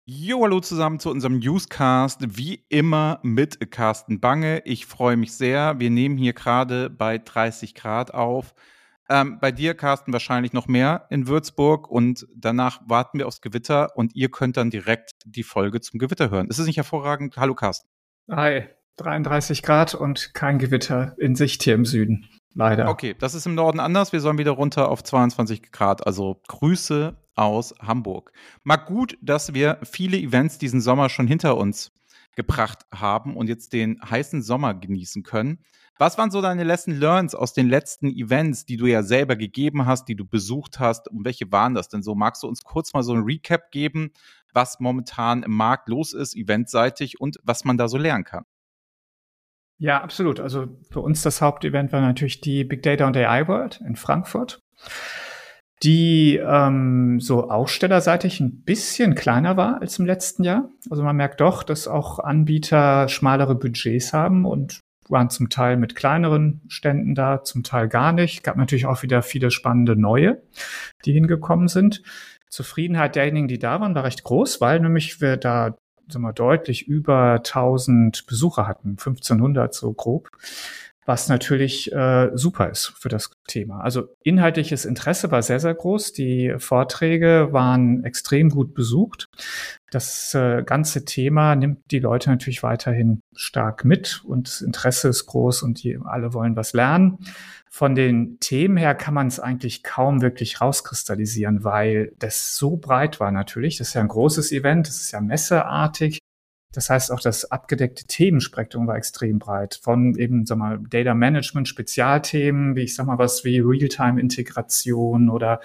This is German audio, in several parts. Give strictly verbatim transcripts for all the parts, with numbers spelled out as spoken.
Jo, hallo zusammen zu unserem Newscast, wie immer mit Carsten Bange. Ich freue mich sehr. Wir nehmen hier gerade bei dreißig Grad auf. Ähm, bei dir, Carsten, wahrscheinlich noch mehr in Würzburg und danach warten wir aufs Gewitter und ihr könnt dann direkt die Folge zum Gewitter hören. Ist es nicht hervorragend? Hallo, Carsten. Hi, dreiunddreißig Grad und kein Gewitter in Sicht hier im Süden, leider. Okay, das ist im Norden anders. Wir sollen wieder runter auf zweiundzwanzig Grad. Also Grüße aus Hamburg. Mal gut, dass wir viele Events diesen Sommer schon hinter uns gebracht haben und jetzt den heißen Sommer genießen können. Was waren so deine Lesson Learns aus den letzten Events, die du ja selber gegeben hast, die du besucht hast? Und welche waren das denn so? Magst du uns kurz mal so ein Recap geben, was momentan im Markt los ist, eventseitig und was man da so lernen kann? Ja, absolut. Also für uns das Hauptevent war natürlich die Big Data und A I World in Frankfurt, die ähm, so ausstellerseitig ein bisschen kleiner war als im letzten Jahr. Also man merkt doch, dass auch Anbieter schmalere Budgets haben und waren zum Teil mit kleineren Ständen da, zum Teil gar nicht. Gab natürlich auch wieder viele spannende neue, die hingekommen sind. Zufriedenheit derjenigen, die da waren, war recht groß, weil nämlich wir da sagen wir, deutlich über tausend Besucher hatten, fünfzehnhundert so grob, was natürlich äh, super ist für das Thema. Also inhaltliches Interesse war sehr, sehr groß. Die Vorträge waren extrem gut besucht. Das äh, ganze Thema nimmt die Leute natürlich weiterhin stark mit und das Interesse ist groß und die alle wollen was lernen. Von den Themen her kann man es eigentlich kaum wirklich rauskristallisieren, weil das so breit war natürlich. Das ist ja ein großes Event, das ist ja messeartig. Das heißt, auch das abgedeckte Themenspektrum war extrem breit. Von eben, sag mal, Data Management, Spezialthemen, wie ich sag mal, was wie Realtime-Integration oder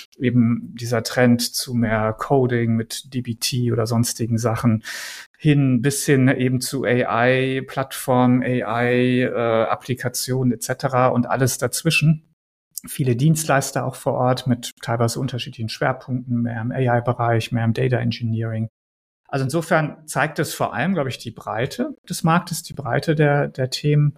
eben dieser Trend zu mehr Coding mit D B T oder sonstigen Sachen hin bis hin eben zu A I, Plattform, A I, äh, Applikationen et cetera und alles dazwischen. Viele Dienstleister auch vor Ort mit teilweise unterschiedlichen Schwerpunkten, mehr im A I-Bereich, mehr im Data Engineering. Also insofern zeigt es vor allem, glaube ich, die Breite des Marktes, die Breite der, der Themen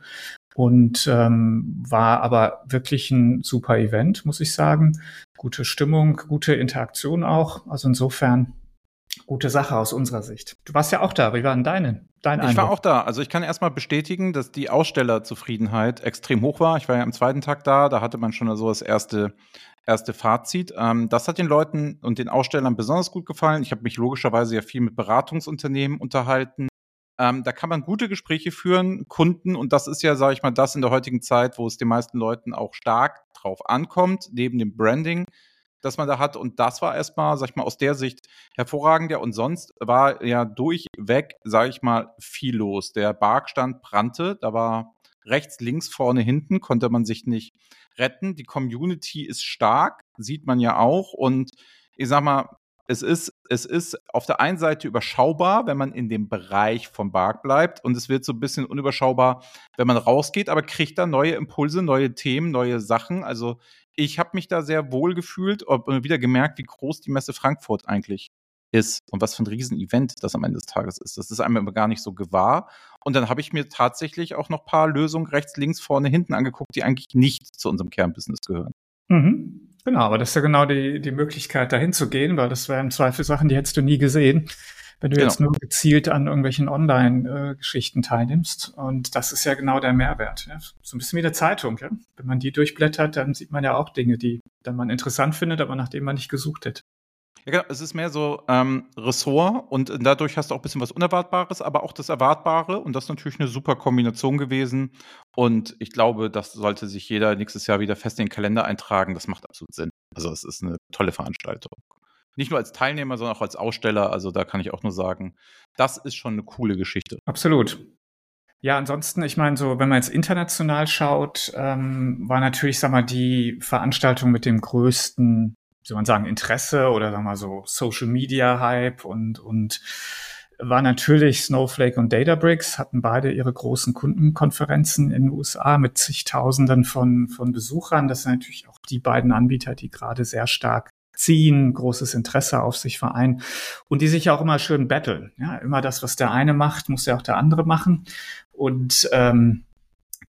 und ähm, war aber wirklich ein super Event, muss ich sagen. Gute Stimmung, gute Interaktion auch. Also insofern gute Sache aus unserer Sicht. Du warst ja auch da. Wie war denn deine, dein Eindruck? Ich war auch da. Also ich kann erstmal bestätigen, dass die Ausstellerzufriedenheit extrem hoch war. Ich war ja am zweiten Tag da, da hatte man schon so das erste, erste Fazit. Ähm, das hat den Leuten und den Ausstellern besonders gut gefallen. Ich habe mich logischerweise ja viel mit Beratungsunternehmen unterhalten. Ähm, da kann man gute Gespräche führen, Kunden, und das ist ja, sage ich mal, das in der heutigen Zeit, wo es den meisten Leuten auch stark drauf ankommt, neben dem Branding, das man da hat. Und das war erstmal, sag ich mal, aus der Sicht hervorragend. Ja, und sonst war ja durchweg, sage ich mal, viel los. Der Parkstand brannte, da war rechts, links, vorne, hinten, konnte man sich nicht retten. Die Community ist stark, sieht man ja auch. Und ich sag mal, es ist, es ist auf der einen Seite überschaubar, wenn man in dem Bereich vom Bark bleibt. Und es wird so ein bisschen unüberschaubar, wenn man rausgeht, aber kriegt da neue Impulse, neue Themen, neue Sachen. Also ich habe mich da sehr wohl gefühlt und wieder gemerkt, wie groß die Messe Frankfurt eigentlich ist und was für ein Riesenevent das am Ende des Tages ist. Das ist einem immer gar nicht so gewahr. Und dann habe ich mir tatsächlich auch noch ein paar Lösungen rechts, links, vorne, hinten angeguckt, die eigentlich nicht zu unserem Kernbusiness gehören. Mhm. Genau, aber das ist ja genau die, die Möglichkeit, dahin zu gehen, weil das wären im Zweifel Sachen, die hättest du nie gesehen, wenn du Genau. jetzt nur gezielt an irgendwelchen Online-Geschichten teilnimmst. Und das ist ja genau der Mehrwert. Ja? So ein bisschen wie eine Zeitung. Ja? Wenn man die durchblättert, dann sieht man ja auch Dinge, die dann man interessant findet, aber nach denen man nicht gesucht hätte. Ja, genau. Es ist mehr so ähm, Ressort und dadurch hast du auch ein bisschen was Unerwartbares, aber auch das Erwartbare, und das ist natürlich eine super Kombination gewesen. Und ich glaube, das sollte sich jeder nächstes Jahr wieder fest in den Kalender eintragen. Das macht absolut Sinn. Also es ist eine tolle Veranstaltung. Nicht nur als Teilnehmer, sondern auch als Aussteller. Also da kann ich auch nur sagen, das ist schon eine coole Geschichte. Absolut. Ja, ansonsten, ich meine, so, wenn man jetzt international schaut, ähm, war natürlich, sag mal, die Veranstaltung mit dem größten, wie soll man sagen, Interesse oder sagen wir mal so Social Media Hype und, und war natürlich Snowflake und Databricks, hatten beide ihre großen Kundenkonferenzen in den U S A mit zigtausenden von, von Besuchern. Das sind natürlich auch die beiden Anbieter, die gerade sehr stark ziehen, großes Interesse auf sich vereinen und die sich auch immer schön battlen. Ja, immer das, was der eine macht, muss ja auch der andere machen. Und ähm,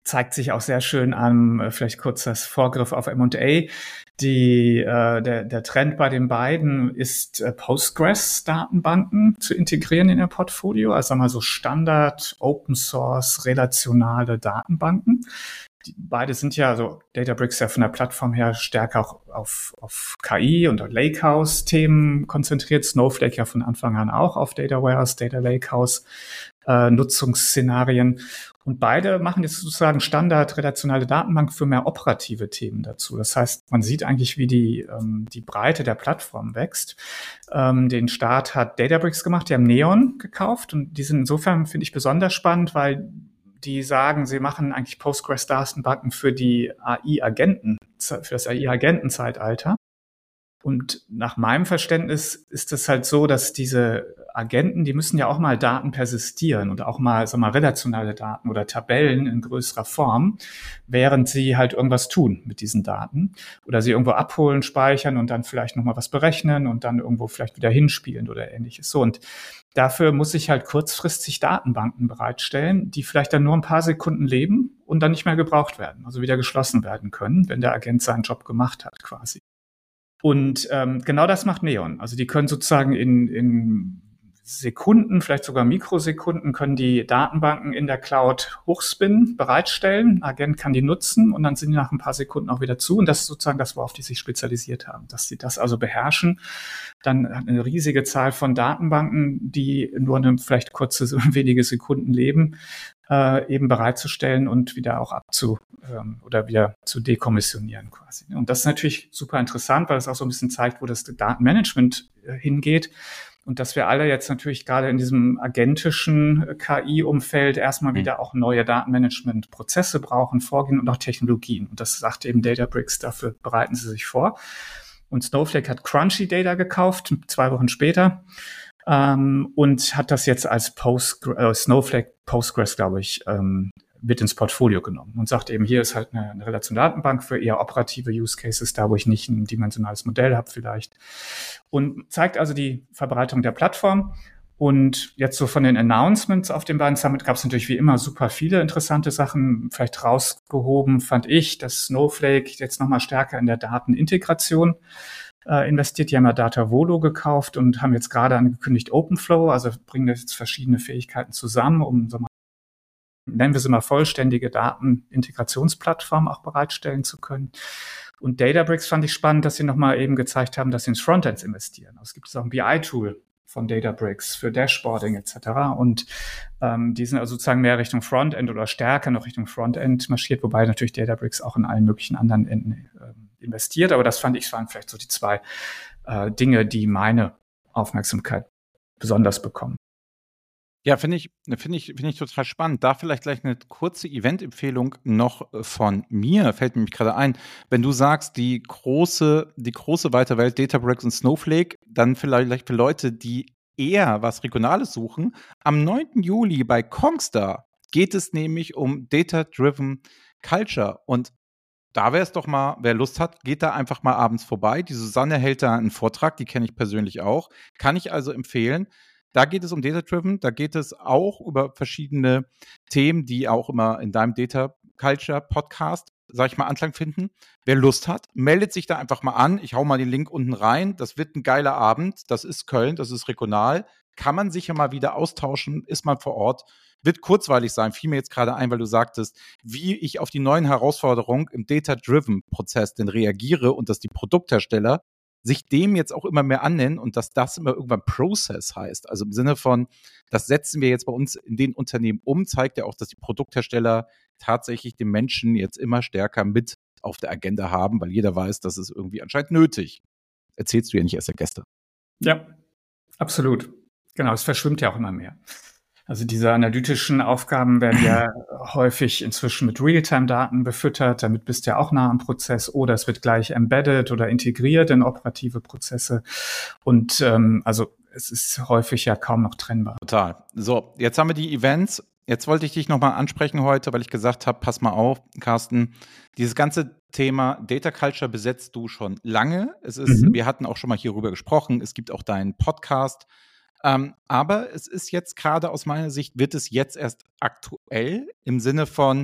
zeigt sich auch sehr schön an, äh, vielleicht kurz das Vorgriff auf M und A. Die, äh, der, der Trend bei den beiden ist, äh, Postgres-Datenbanken zu integrieren in ihr Portfolio, also mal so Standard, Open Source, relationale Datenbanken. Die, beide sind ja, also Databricks ja von der Plattform her stärker auch auf, auf K I und Lakehouse-Themen konzentriert. Snowflake ja von Anfang an auch auf Data Warehouse, Data Lakehouse, äh, Nutzungsszenarien. Und beide machen jetzt sozusagen Standard relationale Datenbank für mehr operative Themen dazu. Das heißt, man sieht eigentlich, wie die, ähm, die Breite der Plattform wächst. Ähm, den Start hat Databricks gemacht, die haben Neon gekauft und die sind insofern, finde ich, besonders spannend, weil die sagen, sie machen eigentlich Postgres-Datenbanken für die A I-Agenten, für das A I-Agentenzeitalter. Und nach meinem Verständnis ist es halt so, dass diese Agenten, die müssen ja auch mal Daten persistieren und auch mal, sag mal, relationale Daten oder Tabellen in größerer Form, während sie halt irgendwas tun mit diesen Daten oder sie irgendwo abholen, speichern und dann vielleicht nochmal was berechnen und dann irgendwo vielleicht wieder hinspielen oder ähnliches. So, und dafür muss ich halt kurzfristig Datenbanken bereitstellen, die vielleicht dann nur ein paar Sekunden leben und dann nicht mehr gebraucht werden, also wieder geschlossen werden können, wenn der Agent seinen Job gemacht hat quasi. Und ähm, genau das macht Neon. Also die können sozusagen in, in Sekunden, vielleicht sogar Mikrosekunden, können die Datenbanken in der Cloud hochspinnen, bereitstellen. Ein Agent kann die nutzen und dann sind die nach ein paar Sekunden auch wieder zu. Und das ist sozusagen das, worauf die sich spezialisiert haben, dass sie das also beherrschen. Dann eine riesige Zahl von Datenbanken, die nur eine vielleicht kurze, wenige Sekunden leben, äh, eben bereitzustellen und wieder auch abzu ähm, oder wieder zu dekommissionieren quasi. Und das ist natürlich super interessant, weil es auch so ein bisschen zeigt, wo das Datenmanagement äh, hingeht. Und dass wir alle jetzt natürlich gerade in diesem agentischen K I-Umfeld erstmal wieder auch neue Datenmanagement-Prozesse brauchen, Vorgehen und auch Technologien. Und das sagt eben Databricks, dafür bereiten sie sich vor. Und Snowflake hat Crunchy Data gekauft, zwei Wochen später, ähm, und hat das jetzt als Postgre- äh, Snowflake Postgres, glaube ich, ähm, mit ins Portfolio genommen und sagt eben, hier ist halt eine, eine relationale Datenbank für eher operative Use Cases, da wo ich nicht ein dimensionales Modell habe vielleicht. Und zeigt also die Verbreitung der Plattform. Und jetzt so von den Announcements auf dem beiden Summit gab es natürlich wie immer super viele interessante Sachen. Vielleicht rausgehoben fand ich, dass Snowflake jetzt nochmal stärker in der Datenintegration äh, investiert. Die haben ja Datavolo gekauft und haben jetzt gerade angekündigt OpenFlow, also bringen jetzt verschiedene Fähigkeiten zusammen, um so mal, nennen wir sie mal, vollständige Datenintegrationsplattform auch bereitstellen zu können. Und Databricks fand ich spannend, dass sie nochmal eben gezeigt haben, dass sie ins Frontends investieren. Also es gibt auch ein B I-Tool von Databricks für Dashboarding et cetera. Und ähm, die sind also sozusagen mehr Richtung Frontend oder stärker noch Richtung Frontend marschiert, wobei natürlich Databricks auch in allen möglichen anderen Enden äh, investiert. Aber das fand ich, waren vielleicht so die zwei äh, Dinge, die meine Aufmerksamkeit besonders bekommen. Ja, finde ich, finde ich, finde ich total spannend. Da vielleicht gleich eine kurze Event-Empfehlung noch von mir, fällt mir nämlich gerade ein. Wenn du sagst, die große, die große weite Welt Databricks und Snowflake, dann vielleicht für Leute, die eher was Regionales suchen. Am neunten Juli bei Kongstar geht es nämlich um Data-Driven Culture. Und da wäre es doch mal, wer Lust hat, geht da einfach mal abends vorbei. Die Susanne hält da einen Vortrag, die kenne ich persönlich auch. Kann ich also empfehlen. Da geht es um Data-Driven, da geht es auch über verschiedene Themen, die auch immer in deinem Data Culture Podcast, sag ich mal, Anklang finden. Wer Lust hat, meldet sich da einfach mal an. Ich hau mal den Link unten rein. Das wird ein geiler Abend. Das ist Köln, das ist regional. Kann man sich ja mal wieder austauschen, ist man vor Ort. Wird kurzweilig sein, fiel mir jetzt gerade ein, weil du sagtest, wie ich auf die neuen Herausforderungen im Data-Driven-Prozess denn reagiere und dass die Produkthersteller sich dem jetzt auch immer mehr annehmen und dass das immer irgendwann Process heißt. Also im Sinne von, das setzen wir jetzt bei uns in den Unternehmen um, zeigt ja auch, dass die Produkthersteller tatsächlich den Menschen jetzt immer stärker mit auf der Agenda haben, weil jeder weiß, das ist irgendwie anscheinend nötig. Erzählst du ja nicht erst der Gäste. Ja, absolut. Genau, es verschwimmt ja auch immer mehr. Also diese analytischen Aufgaben werden ja häufig inzwischen mit Realtime-Daten befüttert. Damit bist du ja auch nah am Prozess. Oder es wird gleich embedded oder integriert in operative Prozesse. Und ähm, also es ist häufig ja kaum noch trennbar. Total. So, jetzt haben wir die Events. Jetzt wollte ich dich nochmal ansprechen heute, weil ich gesagt habe, pass mal auf, Carsten, dieses ganze Thema Data Culture besetzt du schon lange. Es ist, mhm. Wir hatten auch schon mal hierüber gesprochen. Es gibt auch deinen Podcast. Ähm, aber es ist jetzt gerade aus meiner Sicht, wird es jetzt erst aktuell im Sinne von,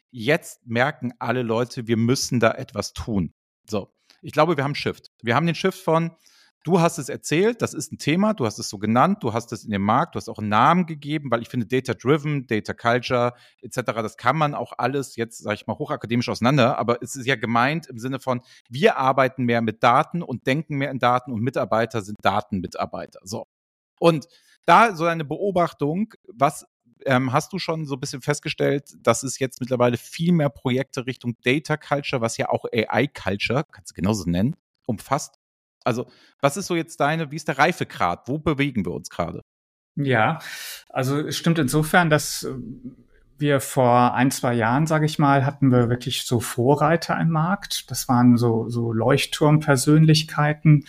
jetzt merken alle Leute, wir müssen da etwas tun. So, ich glaube, wir haben einen Shift. Wir haben den Shift von, du hast es erzählt, das ist ein Thema, du hast es so genannt, du hast es in dem Markt, du hast auch einen Namen gegeben, weil ich finde, Data-Driven, Data Culture et cetera, das kann man auch alles jetzt, sage ich mal, hochakademisch auseinander, aber es ist ja gemeint im Sinne von, wir arbeiten mehr mit Daten und denken mehr in Daten und Mitarbeiter sind Datenmitarbeiter. So. Und da so eine Beobachtung, was ähm, hast du schon so ein bisschen festgestellt, dass es jetzt mittlerweile viel mehr Projekte Richtung Data Culture, was ja auch A I Culture, kannst du genauso nennen, umfasst? Also, was ist so jetzt deine, wie ist der Reifegrad? Wo bewegen wir uns gerade? Ja, also es stimmt insofern, dass wir vor ein, zwei Jahren, sage ich mal, hatten wir wirklich so Vorreiter im Markt. Das waren so, so Leuchtturmpersönlichkeiten,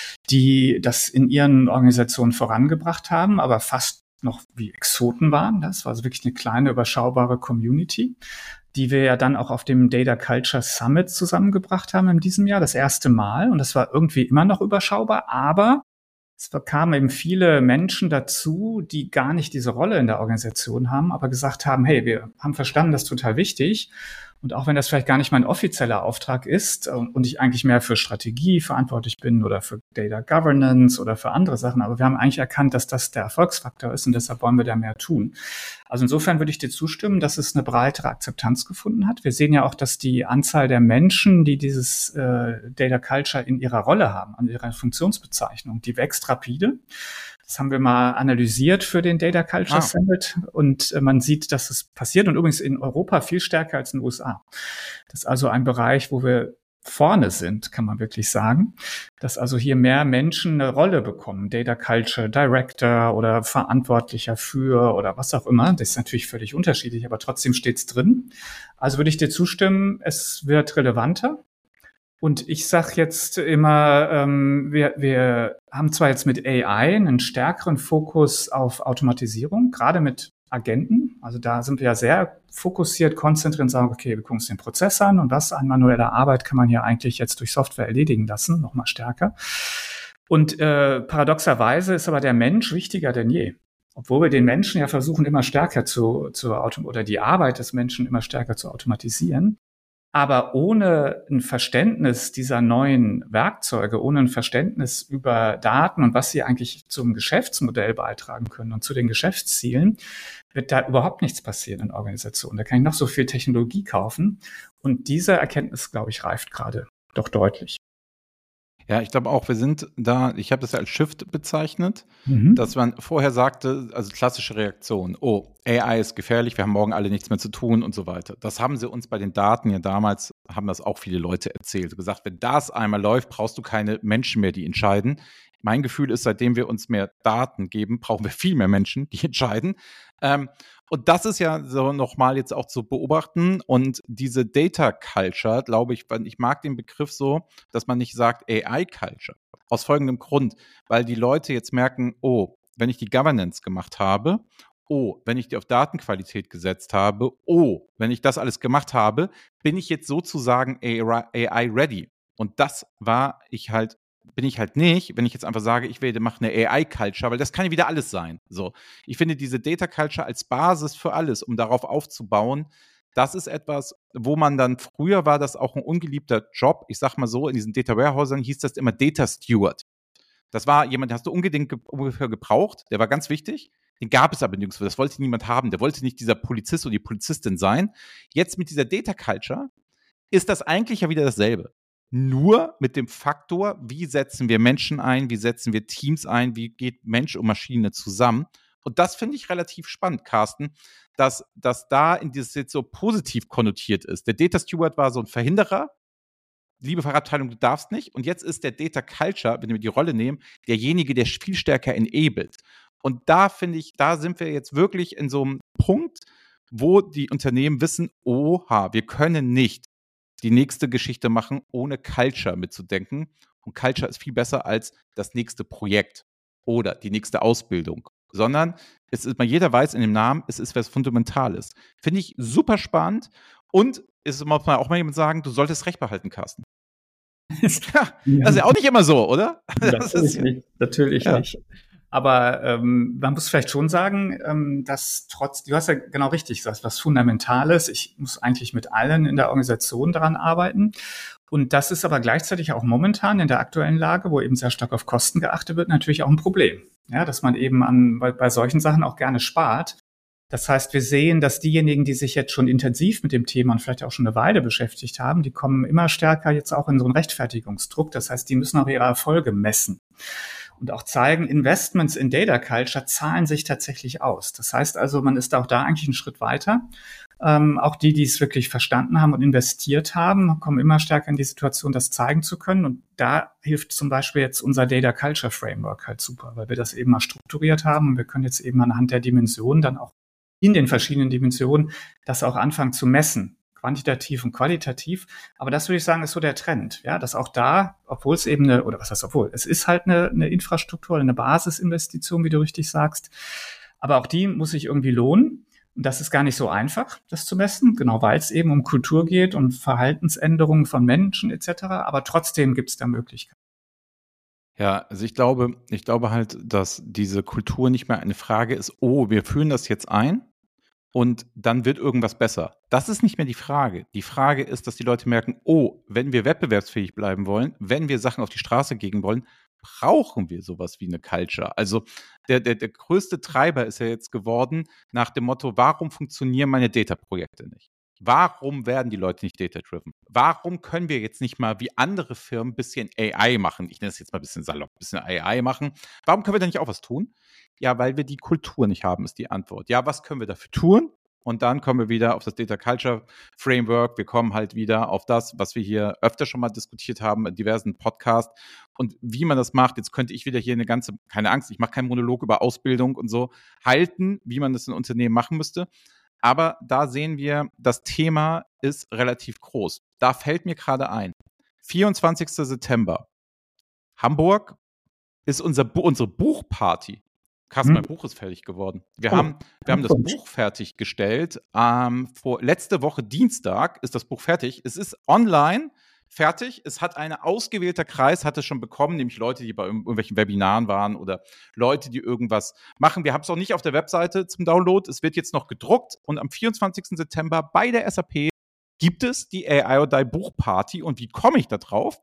die das in ihren Organisationen vorangebracht haben, aber fast noch wie Exoten waren. Das war also wirklich eine kleine, überschaubare Community, die wir ja dann auch auf dem Data Culture Summit zusammengebracht haben in diesem Jahr, das erste Mal. Und das war irgendwie immer noch überschaubar, aber es kamen eben viele Menschen dazu, die gar nicht diese Rolle in der Organisation haben, aber gesagt haben, hey, wir haben verstanden, das ist total wichtig. Und auch wenn das vielleicht gar nicht mein offizieller Auftrag ist und ich eigentlich mehr für Strategie verantwortlich bin oder für Data Governance oder für andere Sachen, aber wir haben eigentlich erkannt, dass das der Erfolgsfaktor ist und deshalb wollen wir da mehr tun. Also insofern würde ich dir zustimmen, dass es eine breitere Akzeptanz gefunden hat. Wir sehen ja auch, dass die Anzahl der Menschen, die dieses äh, Data Culture in ihrer Rolle haben, an ihrer Funktionsbezeichnung, die wächst rapide. Das haben wir mal analysiert für den Data Culture ah. Summit und äh, man sieht, dass es passiert und übrigens in Europa viel stärker als in den U S A. Das ist also ein Bereich, wo wir vorne sind, kann man wirklich sagen, dass also hier mehr Menschen eine Rolle bekommen, Data Culture Director oder Verantwortlicher für oder was auch immer. Das ist natürlich völlig unterschiedlich, aber trotzdem steht's drin. Also würde ich dir zustimmen, es wird relevanter. Und ich sage jetzt immer, ähm, wir, wir haben zwar jetzt mit A I einen stärkeren Fokus auf Automatisierung, gerade mit Agenten. Also da sind wir ja sehr fokussiert, konzentriert und sagen, okay, wir gucken uns den Prozess an und was an manueller Arbeit kann man hier eigentlich jetzt durch Software erledigen lassen, nochmal stärker. Und äh, paradoxerweise ist aber der Mensch wichtiger denn je. Obwohl wir den Menschen ja versuchen, immer stärker zu, zu autom- oder die Arbeit des Menschen immer stärker zu automatisieren. Aber ohne ein Verständnis dieser neuen Werkzeuge, ohne ein Verständnis über Daten und was sie eigentlich zum Geschäftsmodell beitragen können und zu den Geschäftszielen, wird da überhaupt nichts passieren in Organisationen. Da kann ich noch so viel Technologie kaufen. Und diese Erkenntnis, glaube ich, reift gerade doch deutlich. Ja, ich glaube auch, wir sind da, ich habe das ja als Shift bezeichnet, mhm. dass man vorher sagte, also klassische Reaktion, oh, A I ist gefährlich, wir haben morgen alle nichts mehr zu tun und so weiter. Das haben sie uns bei den Daten ja damals, haben das auch viele Leute erzählt, gesagt, wenn das einmal läuft, brauchst du keine Menschen mehr, die entscheiden. Mein Gefühl ist, seitdem wir uns mehr Daten geben, brauchen wir viel mehr Menschen, die entscheiden. Ähm, und das ist ja so nochmal jetzt auch zu beobachten. Und diese Data Culture, glaube ich, ich mag den Begriff so, dass man nicht sagt A I Culture. Aus folgendem Grund, weil die Leute jetzt merken, oh, wenn ich die Governance gemacht habe, oh, wenn ich die auf Datenqualität gesetzt habe, oh, wenn ich das alles gemacht habe, bin ich jetzt sozusagen A I ready. Und das war ich halt bin ich halt nicht, wenn ich jetzt einfach sage, ich werde mache eine A I-Culture, weil das kann ja wieder alles sein. So, ich finde diese Data-Culture als Basis für alles, um darauf aufzubauen, das ist etwas, wo man dann, früher war das auch ein ungeliebter Job, ich sag mal so, in diesen Data-Warehousern hieß das immer Data Steward. Das war jemand, den hast du unbedingt ge- ungefähr gebraucht, der war ganz wichtig, den gab es aber nirgendwo, das wollte niemand haben, der wollte nicht dieser Polizist oder die Polizistin sein. Jetzt mit dieser Data-Culture ist das eigentlich ja wieder dasselbe. Nur mit dem Faktor, wie setzen wir Menschen ein, wie setzen wir Teams ein, wie geht Mensch und Maschine zusammen. Und das finde ich relativ spannend, Carsten, dass, dass da in dieses jetzt so positiv konnotiert ist. Der Data Steward war so ein Verhinderer, liebe Fachabteilung, du darfst nicht. Und jetzt ist der Data Culture, wenn wir die Rolle nehmen, derjenige, der viel stärker enabled. Und da finde ich, da sind wir jetzt wirklich in so einem Punkt, wo die Unternehmen wissen, oha, wir können nicht die nächste Geschichte machen, ohne Culture mitzudenken. Und Culture ist viel besser als das nächste Projekt oder die nächste Ausbildung, sondern es ist, jeder weiß in dem Namen, es ist was Fundamentales. Finde ich super spannend und es muss man auch mal jemand sagen, du solltest Recht behalten, Carsten. Ja, das ist ja auch nicht immer so, oder? Natürlich nicht. Natürlich ja. nicht. Aber ähm, man muss vielleicht schon sagen, ähm, dass trotz, du hast ja genau richtig gesagt, was Fundamentales. Ich muss eigentlich mit allen in der Organisation daran arbeiten. Und das ist aber gleichzeitig auch momentan in der aktuellen Lage, wo eben sehr stark auf Kosten geachtet wird, natürlich auch ein Problem. Ja, dass man eben an, bei, bei solchen Sachen auch gerne spart. Das heißt, wir sehen, dass diejenigen, die sich jetzt schon intensiv mit dem Thema und vielleicht auch schon eine Weile beschäftigt haben, die kommen immer stärker jetzt auch in so einen Rechtfertigungsdruck. Das heißt, die müssen auch ihre Erfolge messen und auch zeigen, Investments in Data Culture zahlen sich tatsächlich aus. Das heißt also, man ist auch da eigentlich einen Schritt weiter. Ähm, auch die, die es wirklich verstanden haben und investiert haben, kommen immer stärker in die Situation, das zeigen zu können. Und da hilft zum Beispiel jetzt unser Data Culture Framework halt super, weil wir das eben mal strukturiert haben und wir können jetzt eben anhand der Dimensionen dann auch in den verschiedenen Dimensionen das auch anfangen zu messen, quantitativ und qualitativ. Aber das würde ich sagen, ist so der Trend, ja, dass auch da, obwohl es eben eine, oder was heißt obwohl, es ist halt eine, eine Infrastruktur, eine Basisinvestition, wie du richtig sagst, aber auch die muss sich irgendwie lohnen. Und das ist gar nicht so einfach, das zu messen, genau weil es eben um Kultur geht und Verhaltensänderungen von Menschen et cetera. Aber trotzdem gibt es da Möglichkeiten. Ja, also ich glaube, ich glaube halt, dass diese Kultur nicht mehr eine Frage ist, oh, wir führen das jetzt ein und dann wird irgendwas besser. Das ist nicht mehr die Frage. Die Frage ist, dass die Leute merken, oh, wenn wir wettbewerbsfähig bleiben wollen, wenn wir Sachen auf die Straße gehen wollen, brauchen wir sowas wie eine Culture. Also der, der, der größte Treiber ist ja jetzt geworden nach dem Motto, warum funktionieren meine Data-Projekte nicht? Warum werden die Leute nicht data-driven? Warum können wir jetzt nicht mal wie andere Firmen ein bisschen A I machen? Ich nenne es jetzt mal ein bisschen salopp, ein bisschen A I machen. Warum können wir da nicht auch was tun? Ja, weil wir die Kultur nicht haben, ist die Antwort. Ja, was können wir dafür tun? Und dann kommen wir wieder auf das Data Culture Framework. Wir kommen halt wieder auf das, was wir hier öfter schon mal diskutiert haben in diversen Podcasts. Und wie man das macht, jetzt könnte ich wieder hier eine ganze, keine Angst, ich mache keinen Monolog über Ausbildung und so, halten, wie man das in Unternehmen machen müsste. Aber da sehen wir, das Thema ist relativ groß. Da fällt mir gerade ein, vierundzwanzigster September, Hamburg ist unser Bu- unsere Buchparty. Krass, Hm. mein Buch ist fertig geworden. Wir Oh, haben, wir haben das Glückwunsch. Buch fertiggestellt. Ähm, vor, letzte Woche Dienstag ist das Buch fertig. Es ist online fertig. Es hat ein ausgewählter Kreis, hat es schon bekommen, nämlich Leute, die bei irgendw- irgendwelchen Webinaren waren oder Leute, die irgendwas machen. Wir haben es auch nicht auf der Webseite zum Download. Es wird jetzt noch gedruckt und am vierundzwanzigsten September bei der S A P gibt es die A I or Die Buchparty. Und wie komme ich da drauf?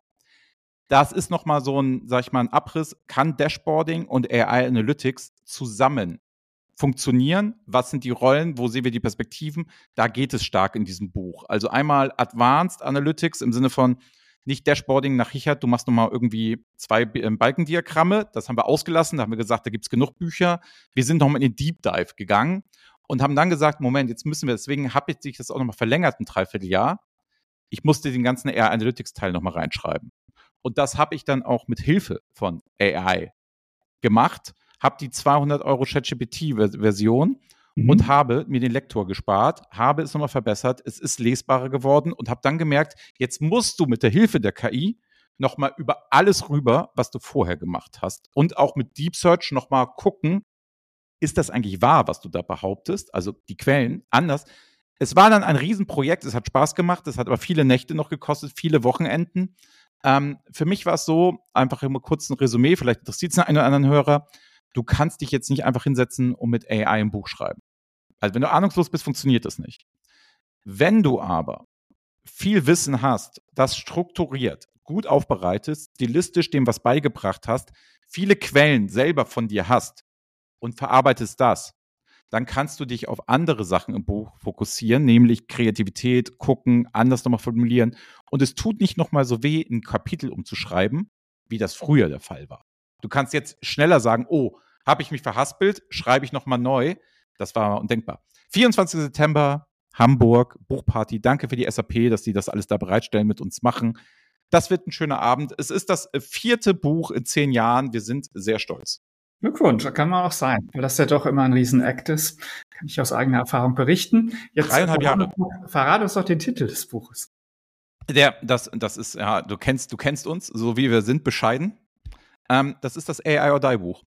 Das ist nochmal so ein, sag ich mal, ein Abriss. Kann Dashboarding und A I Analytics zusammen funktionieren? Was sind die Rollen? Wo sehen wir die Perspektiven? Da geht es stark in diesem Buch. Also einmal Advanced Analytics im Sinne von nicht Dashboarding nach Richard, du machst nochmal irgendwie zwei Balkendiagramme. Das haben wir ausgelassen. Da haben wir gesagt, da gibt es genug Bücher. Wir sind nochmal in den Deep Dive gegangen und haben dann gesagt, Moment, jetzt müssen wir, deswegen habe ich sich das auch nochmal verlängert, ein Dreivierteljahr. Ich musste den ganzen A I Analytics-Teil nochmal reinschreiben. Und das habe ich dann auch mit Hilfe von A I gemacht, habe die zweihundert Euro ChatGPT-Version Mhm. und habe mir den Lektor gespart, habe es nochmal verbessert, es ist lesbarer geworden und habe dann gemerkt, jetzt musst du mit der Hilfe der K I nochmal über alles rüber, was du vorher gemacht hast und auch mit Deep Search nochmal gucken, ist das eigentlich wahr, was du da behauptest, also die Quellen anders. Es war dann ein Riesenprojekt, es hat Spaß gemacht, es hat aber viele Nächte noch gekostet, viele Wochenenden. Ähm, für mich war es so, einfach immer kurz ein Resümee, vielleicht interessiert es einen oder anderen Hörer, du kannst dich jetzt nicht einfach hinsetzen und mit A I ein Buch schreiben. Also wenn du ahnungslos bist, funktioniert das nicht. Wenn du aber viel Wissen hast, das strukturiert, gut aufbereitest, stilistisch dem was beigebracht hast, viele Quellen selber von dir hast und verarbeitest das, dann kannst du dich auf andere Sachen im Buch fokussieren, nämlich Kreativität, gucken, anders nochmal formulieren. Und es tut nicht nochmal so weh, ein Kapitel umzuschreiben, wie das früher der Fall war. Du kannst jetzt schneller sagen, oh, habe ich mich verhaspelt, schreibe ich nochmal neu. Das war undenkbar. vierundzwanzigster September, Hamburg, Buchparty. Danke für die S A P, dass sie das alles da bereitstellen, mit uns machen. Das wird ein schöner Abend. Es ist das vierte Buch in zehn Jahren. Wir sind sehr stolz. Glückwunsch, da kann man auch sein, weil das ja doch immer ein Riesen-Act ist. Kann ich aus eigener Erfahrung berichten. Jetzt Dreieinhalb Jahre. Verrate uns doch den Titel des Buches. Der, das, das ist, ja, du kennst, du kennst uns, so wie wir sind, bescheiden. Ähm, das ist das A I or Die Buch.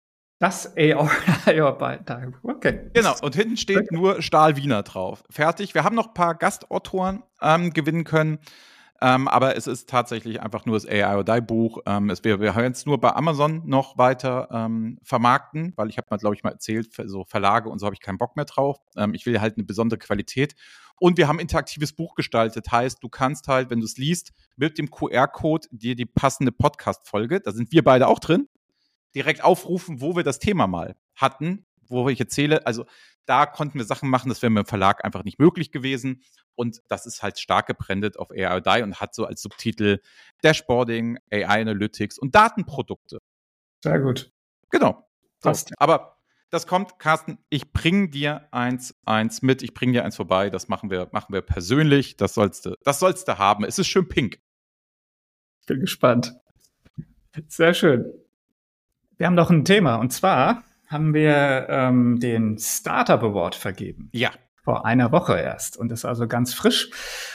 Das A I or Die Buch, okay. Genau, und hinten steht nur Stahl Wiener drauf. Fertig. Wir haben noch ein paar Gastautoren ähm, gewinnen können. Ähm, aber es ist tatsächlich einfach nur das A I or Die Buch. Ähm, es, wir, wir haben jetzt nur bei Amazon noch weiter ähm, vermarkten, weil ich habe mal, glaube ich, mal erzählt, für so Verlage und so habe ich keinen Bock mehr drauf. Ähm, ich will halt eine besondere Qualität. Und wir haben ein interaktives Buch gestaltet. Heißt, du kannst halt, wenn du es liest, mit dem Q R-Code dir die passende Podcast-Folge, da sind wir beide auch drin, direkt aufrufen, wo wir das Thema mal hatten, wo ich erzähle. Also da konnten wir Sachen machen, das wäre mit dem Verlag einfach nicht möglich gewesen. Und das ist halt stark gebrandet auf A I or Die und hat so als Subtitel Dashboarding, A I Analytics und Datenprodukte. Sehr gut. Genau. So. Passt. Aber das kommt, Carsten, ich bringe dir eins, eins mit, ich bringe dir eins vorbei, das machen wir, machen wir persönlich, das sollst du, das sollst du haben. Es ist schön pink. Ich bin gespannt. Sehr schön. Wir haben noch ein Thema, und zwar haben wir ähm, den Startup Award vergeben. Ja. Vor einer Woche erst. Und das ist also ganz frisch.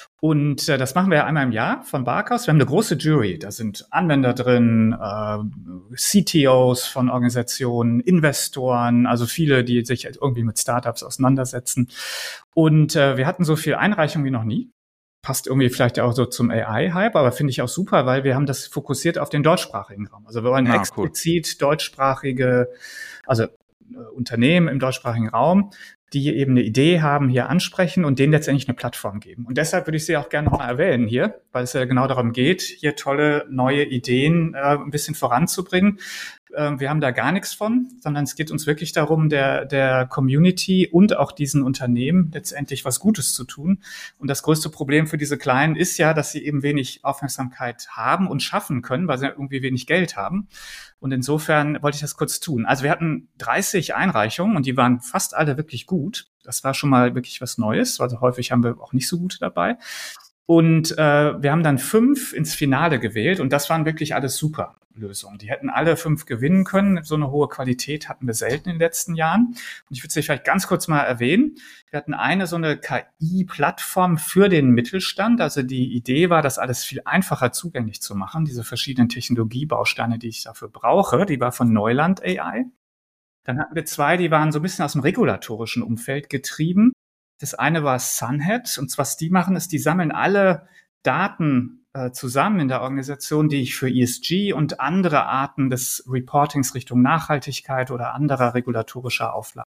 Und äh, das machen wir einmal im Jahr von Barkhaus. Wir haben eine große Jury. Da sind Anwender drin, äh, C T Os von Organisationen, Investoren, also viele, die sich irgendwie mit Startups auseinandersetzen. Und äh, wir hatten so viel Einreichung wie noch nie. Passt irgendwie vielleicht auch so zum A I-Hype, aber finde ich auch super, weil wir haben das fokussiert auf den deutschsprachigen Raum. Also wir wollen Ah, explizit cool. deutschsprachige, also äh, Unternehmen im deutschsprachigen Raum, die eben eine Idee haben, hier ansprechen und denen letztendlich eine Plattform geben. Und deshalb würde ich sie auch gerne nochmal erwähnen hier, weil es ja genau darum geht, hier tolle neue Ideen äh, ein bisschen voranzubringen. Äh, wir haben da gar nichts von, sondern es geht uns wirklich darum, der, der Community und auch diesen Unternehmen letztendlich was Gutes zu tun. Und das größte Problem für diese Kleinen ist ja, dass sie eben wenig Aufmerksamkeit haben und schaffen können, weil sie irgendwie wenig Geld haben. Und insofern wollte ich das kurz tun. Also wir hatten dreißig Einreichungen und die waren fast alle wirklich gut. Das war schon mal wirklich was Neues. Also häufig haben wir auch nicht so gute dabei. Und äh, wir haben dann fünf ins Finale gewählt und das waren wirklich alles super Lösungen. Die hätten alle fünf gewinnen können. So eine hohe Qualität hatten wir selten in den letzten Jahren. Und ich würde es vielleicht ganz kurz mal erwähnen. Wir hatten eine so eine K I-Plattform für den Mittelstand. Also die Idee war, das alles viel einfacher zugänglich zu machen. Diese verschiedenen Technologiebausteine, die ich dafür brauche, die war von Neuland A I. Dann hatten wir zwei, die waren so ein bisschen aus dem regulatorischen Umfeld getrieben. Das eine war Sunhead und was die machen, ist, die sammeln alle Daten äh, zusammen in der Organisation, die ich für E S G und andere Arten des Reportings Richtung Nachhaltigkeit oder anderer regulatorischer Auflagen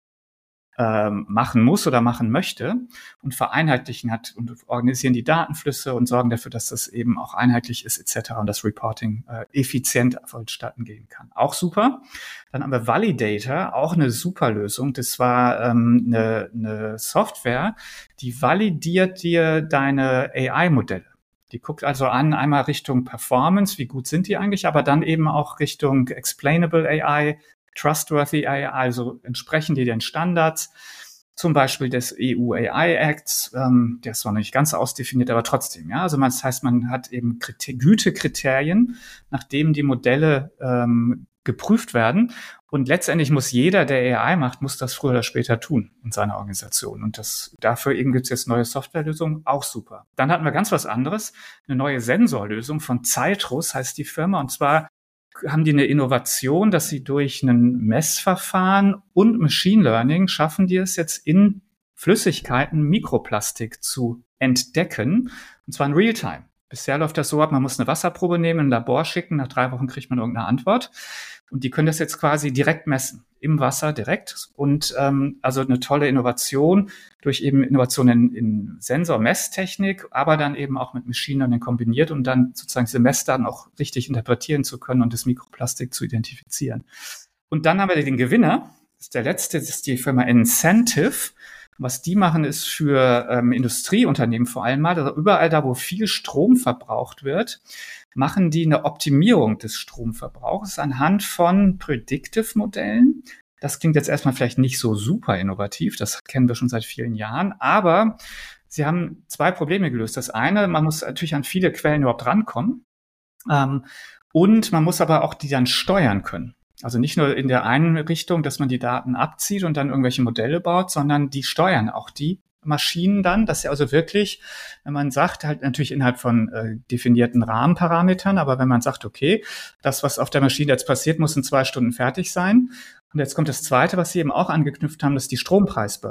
ähm, machen muss oder machen möchte und vereinheitlichen hat und organisieren die Datenflüsse und sorgen dafür, dass das eben auch einheitlich ist et cetera und das Reporting äh, effizient vonstatten gehen kann. Auch super. Dann haben wir Validator, auch eine super Lösung. Das war ähm, eine, eine Software, die validiert dir deine A I-Modelle. Die guckt also an, einmal Richtung Performance, wie gut sind die eigentlich, aber dann eben auch Richtung Explainable A I, Trustworthy A I, also entsprechen die den Standards, zum Beispiel des E U A I Acts, ähm, der ist zwar noch nicht ganz ausdefiniert, aber trotzdem, ja, also man, das heißt, man hat eben Kriter- Gütekriterien, nach denen die Modelle ähm, geprüft werden und letztendlich muss jeder, der A I macht, muss das früher oder später tun in seiner Organisation und das dafür eben gibt es jetzt neue Softwarelösungen, auch super. Dann hatten wir ganz was anderes, eine neue Sensorlösung von Zeitrus heißt die Firma und zwar haben die eine Innovation, dass sie durch ein Messverfahren und Machine Learning schaffen die es jetzt in Flüssigkeiten Mikroplastik zu entdecken, und zwar in Realtime. Bisher läuft das so ab, man muss eine Wasserprobe nehmen, in ein Labor schicken, nach drei Wochen kriegt man irgendeine Antwort. Und die können das jetzt quasi direkt messen, im Wasser direkt. Und ähm, also eine tolle Innovation durch eben Innovationen in, in Sensor-Messtechnik, aber dann eben auch mit Machine Learning kombiniert, um dann sozusagen diese Messdaten auch richtig interpretieren zu können und das Mikroplastik zu identifizieren. Und dann haben wir den Gewinner, das ist der letzte, das ist die Firma Incentive. Was die machen, ist für ähm, Industrieunternehmen vor allem mal, also überall da, wo viel Strom verbraucht wird, machen die eine Optimierung des Stromverbrauchs anhand von Predictive-Modellen. Das klingt jetzt erstmal vielleicht nicht so super innovativ, das kennen wir schon seit vielen Jahren, aber sie haben zwei Probleme gelöst. Das eine, man muss natürlich an viele Quellen überhaupt rankommen ähm, und man muss aber auch die dann steuern können. Also nicht nur in der einen Richtung, dass man die Daten abzieht und dann irgendwelche Modelle baut, sondern die steuern auch die Maschinen dann, dass sie also wirklich, wenn man sagt, halt natürlich innerhalb von äh, definierten Rahmenparametern, aber wenn man sagt, okay, das, was auf der Maschine jetzt passiert, muss in zwei Stunden fertig sein. Und jetzt kommt das Zweite, was Sie eben auch angeknüpft haben, das ist die Strompreisbörse.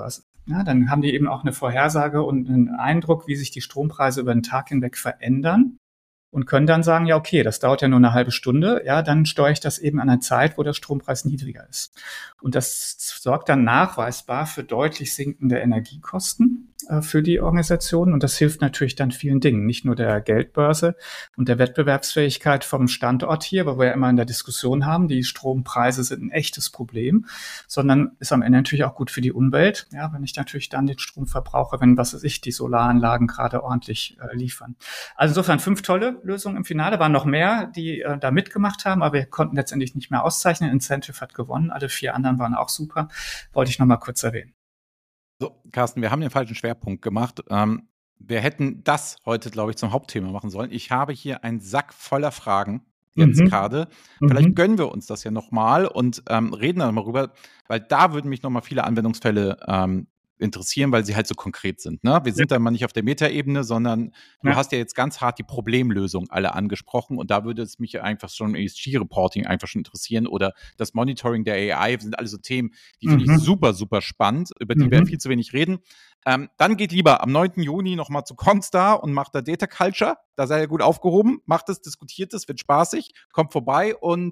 Ja, dann haben die eben auch eine Vorhersage und einen Eindruck, wie sich die Strompreise über den Tag hinweg verändern. Und können dann sagen, ja, okay, das dauert ja nur eine halbe Stunde, ja, dann steuere ich das eben an einer Zeit, wo der Strompreis niedriger ist. Und das sorgt dann nachweisbar für deutlich sinkende Energiekosten äh, für die Organisation. Und das hilft natürlich dann vielen Dingen, nicht nur der Geldbörse und der Wettbewerbsfähigkeit vom Standort hier, weil wir ja immer in der Diskussion haben, die Strompreise sind ein echtes Problem, sondern ist am Ende natürlich auch gut für die Umwelt, ja, wenn ich natürlich dann den Strom verbrauche, wenn, was weiß ich, die Solaranlagen gerade ordentlich äh, liefern. Also insofern fünf tolle Lösungen im Finale, waren noch mehr, die äh, da mitgemacht haben, aber wir konnten letztendlich nicht mehr auszeichnen. Incentive hat gewonnen, alle vier anderen waren auch super. Wollte ich noch mal kurz erwähnen. So, Carsten, wir haben den falschen Schwerpunkt gemacht. Ähm, wir hätten das heute, glaube ich, zum Hauptthema machen sollen. Ich habe hier einen Sack voller Fragen jetzt Mhm. gerade. Mhm. Vielleicht gönnen wir uns das ja nochmal und ähm, reden dann mal rüber, weil da würden mich nochmal viele Anwendungsfälle ähm, interessieren, weil sie halt so konkret sind. Ne? Wir sind ja. dann mal nicht auf der Metaebene, sondern du Ja. hast ja jetzt ganz hart die Problemlösung alle angesprochen und da würde es mich einfach schon E S G-Reporting einfach schon interessieren oder das Monitoring der A I, sind alles so Themen, die finde Mhm. ich super, super spannend, über die Mhm. wir viel zu wenig reden. Ähm, dann geht lieber am neunten Juni nochmal zu Constar und macht da Data Culture, da seid ihr gut aufgehoben, macht es, diskutiert es, wird spaßig, kommt vorbei und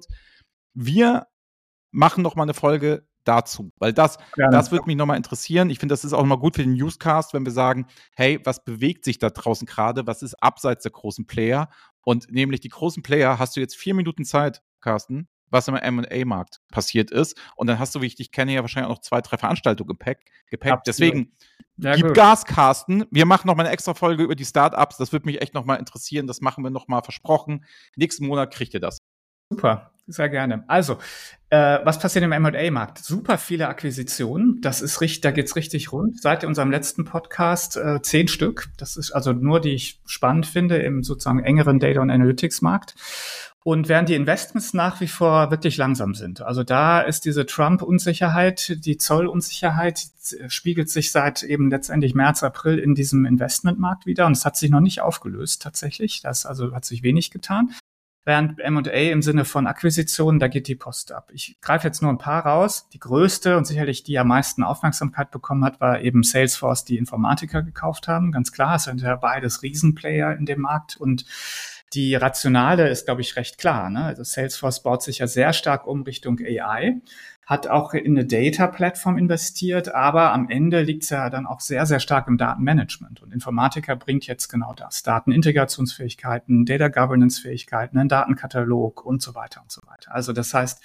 wir machen nochmal eine Folge dazu, weil das, das würde mich nochmal interessieren. Ich finde, das ist auch mal gut für den Newscast, wenn wir sagen, hey, was bewegt sich da draußen gerade, was ist abseits der großen Player und nämlich die großen Player, hast du jetzt vier Minuten Zeit, Carsten, was im M und A-Markt passiert ist und dann hast du, wie ich dich kenne, ja wahrscheinlich auch noch zwei, drei Veranstaltungen Gepäck, Gepäck. Deswegen ja, gib gut. Gas, Carsten. Wir machen nochmal eine extra Folge über die Startups, das würde mich echt nochmal interessieren, das machen wir nochmal versprochen. Nächsten Monat kriegt ihr das. Super, sehr gerne. Also, äh, was passiert im M und A-Markt? Super viele Akquisitionen. Das ist richtig, da geht's richtig rund. Seit unserem letzten Podcast äh, zehn Stück. Das ist also nur, die ich spannend finde im sozusagen engeren Data- und Analytics-Markt. Und während die Investments nach wie vor wirklich langsam sind. Also da ist diese Trump-Unsicherheit, die Zollunsicherheit spiegelt sich seit eben letztendlich März, April in diesem Investmentmarkt wieder. Und es hat sich noch nicht aufgelöst tatsächlich. Das also hat sich wenig getan. Während M und A im Sinne von Akquisitionen, da geht die Post ab. Ich greife jetzt nur ein paar raus. Die größte und sicherlich die am meisten Aufmerksamkeit bekommen hat, war eben Salesforce, die Informatiker gekauft haben. Ganz klar, es sind ja beides Riesenplayer in dem Markt und die Rationale ist, glaube ich, recht klar. Ne? Also Salesforce baut sich ja sehr stark um Richtung A I, hat auch in eine Data-Plattform investiert, aber am Ende liegt es ja dann auch sehr, sehr stark im Datenmanagement. Und Informatiker bringt jetzt genau das. Datenintegrationsfähigkeiten, Data-Governance-Fähigkeiten, einen Datenkatalog und so weiter und so weiter. Also das heißt,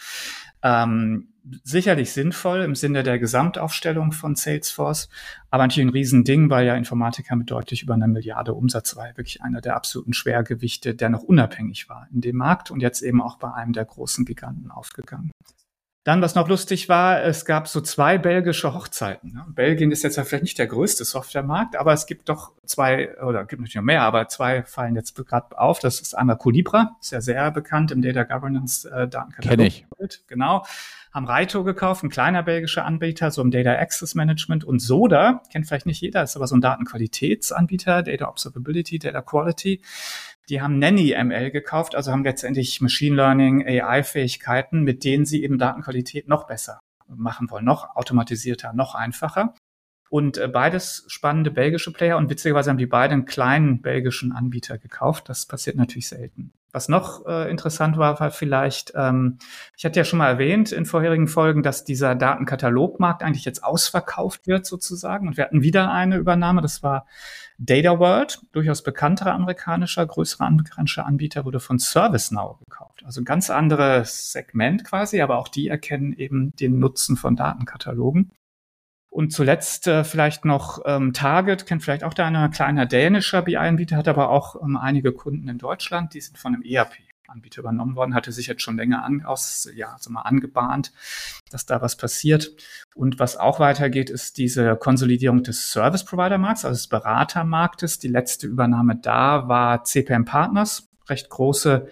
ähm, sicherlich sinnvoll im Sinne der Gesamtaufstellung von Salesforce, aber natürlich ein Riesending, weil ja Informatiker mit deutlich über einer Milliarde Umsatz war, wirklich einer der absoluten Schwergewichte, der noch unabhängig war in dem Markt und jetzt eben auch bei einem der großen Giganten aufgegangen. Dann, was noch lustig war, es gab so zwei belgische Hochzeiten. Belgien ist jetzt ja vielleicht nicht der größte Softwaremarkt, aber es gibt doch zwei, oder gibt nicht noch mehr, aber zwei fallen jetzt gerade auf. Das ist einmal Colibra, ist ja sehr bekannt im Data Governance äh, Datenkatalog. Kenn ich. Genau. Haben Raito gekauft, ein kleiner belgischer Anbieter, so im Data Access Management. Und Soda, kennt vielleicht nicht jeder, ist aber so ein Datenqualitätsanbieter, Data Observability, Data Quality. Die haben NannyML gekauft, also haben letztendlich Machine Learning, A I-Fähigkeiten, mit denen sie eben Datenqualität noch besser machen wollen, noch automatisierter, noch einfacher. Und äh, beides spannende belgische Player und witzigerweise haben die beiden kleinen belgischen Anbieter gekauft. Das passiert natürlich selten. Was noch äh, interessant war, war vielleicht, ähm, ich hatte ja schon mal erwähnt in vorherigen Folgen, dass dieser Datenkatalogmarkt eigentlich jetzt ausverkauft wird sozusagen. Und wir hatten wieder eine Übernahme, das war DataWorld, durchaus bekannterer amerikanischer, größerer amerikanischer Anbieter, wurde von ServiceNow gekauft. Also ein ganz anderes Segment quasi, aber auch die erkennen eben den Nutzen von Datenkatalogen. Und zuletzt äh, vielleicht noch ähm, Target, kennt vielleicht auch da ein kleiner dänischer B I-Anbieter, hat aber auch ähm, einige Kunden in Deutschland, die sind von einem E R P-Anbieter übernommen worden, hatte sich jetzt schon länger an, aus, ja, so mal angebahnt, dass da was passiert. Und was auch weitergeht, ist diese Konsolidierung des Service-Provider-Markts, also des Beratermarktes. Die letzte Übernahme da war C P M Partners, recht große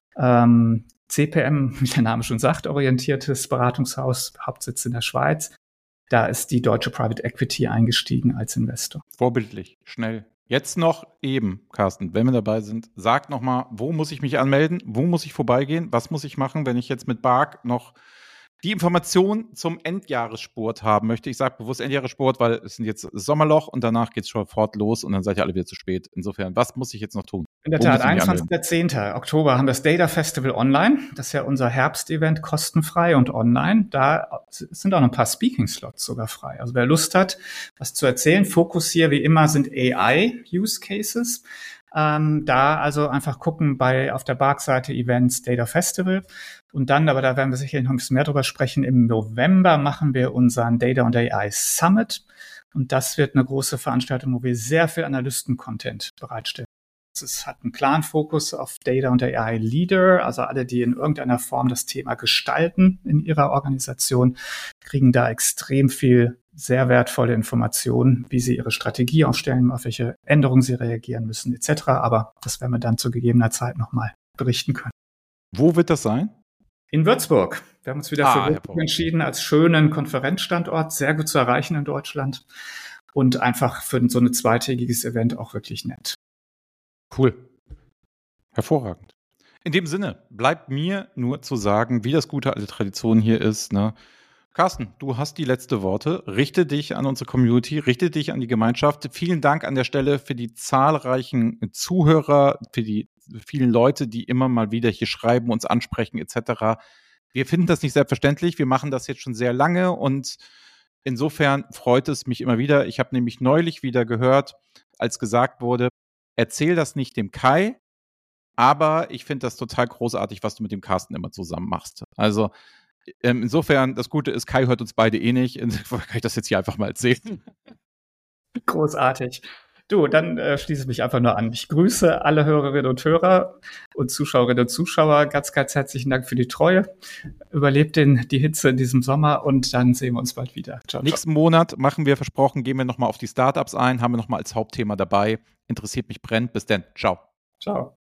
ähm, C P M, wie der Name schon sagt, orientiertes Beratungshaus, Hauptsitz in der Schweiz. Da ist die deutsche Private Equity eingestiegen als Investor. Vorbildlich, schnell. Jetzt noch eben, Carsten, wenn wir dabei sind, sag nochmal, wo muss ich mich anmelden? Wo muss ich vorbeigehen? Was muss ich machen, wenn ich jetzt mit Bark noch die Information zum Endjahressport haben möchte, ich sage bewusst Endjahressport, weil es sind jetzt Sommerloch und danach geht es schon fort los und dann seid ihr alle wieder zu spät. Insofern, was muss ich jetzt noch tun? In der Tat, einundzwanzigsten zehnten Oktober haben wir das Data Festival online. Das ist ja unser Herbstevent, kostenfrei und online. Da sind auch noch ein paar Speaking-Slots sogar frei. Also wer Lust hat, was zu erzählen, Fokus hier wie immer sind A I-Use-Cases. Ähm, da also einfach gucken bei auf der Bark-Seite Events Data Festival. Und dann, aber da werden wir sicherlich noch ein bisschen mehr drüber sprechen, im November machen wir unseren Data und A I Summit. Und das wird eine große Veranstaltung, wo wir sehr viel Analysten-Content bereitstellen. Es hat einen klaren Fokus auf Data und A I Leader, also alle, die in irgendeiner Form das Thema gestalten in ihrer Organisation, kriegen da extrem viel sehr wertvolle Informationen, wie sie ihre Strategie aufstellen, auf welche Änderungen sie reagieren müssen, et cetera. Aber das werden wir dann zu gegebener Zeit nochmal berichten können. Wo wird das sein? In Würzburg. Wir haben uns wieder ah, für Würzburg entschieden, als schönen Konferenzstandort, sehr gut zu erreichen in Deutschland und einfach für so ein zweitägiges Event auch wirklich nett. Cool. Hervorragend. In dem Sinne, bleibt mir nur zu sagen, wie das gute alte Tradition hier ist. Ne? Carsten, du hast die letzte Worte. Richte dich an unsere Community, richte dich an die Gemeinschaft. Vielen Dank an der Stelle für die zahlreichen Zuhörer, für die vielen Leute, die immer mal wieder hier schreiben, uns ansprechen et cetera. Wir finden das nicht selbstverständlich. Wir machen das jetzt schon sehr lange und insofern freut es mich immer wieder. Ich habe nämlich neulich wieder gehört, als gesagt wurde, erzähl das nicht dem Kai, aber ich finde das total großartig, was du mit dem Carsten immer zusammen machst. Also ähm, insofern, das Gute ist, Kai hört uns beide eh nicht. Insofern kann ich das jetzt hier einfach mal erzählen. Großartig. Du, dann äh, schließe ich mich einfach nur an. Ich grüße alle Hörerinnen und Hörer und Zuschauerinnen und Zuschauer. Ganz, ganz herzlichen Dank für die Treue. Überlebt den, die Hitze in diesem Sommer und dann sehen wir uns bald wieder. Ciao, Nächsten ciao. Monat, machen wir versprochen, gehen wir nochmal auf die Startups ein, haben wir nochmal als Hauptthema dabei. Interessiert mich brennend. Bis dann. Ciao. Ciao.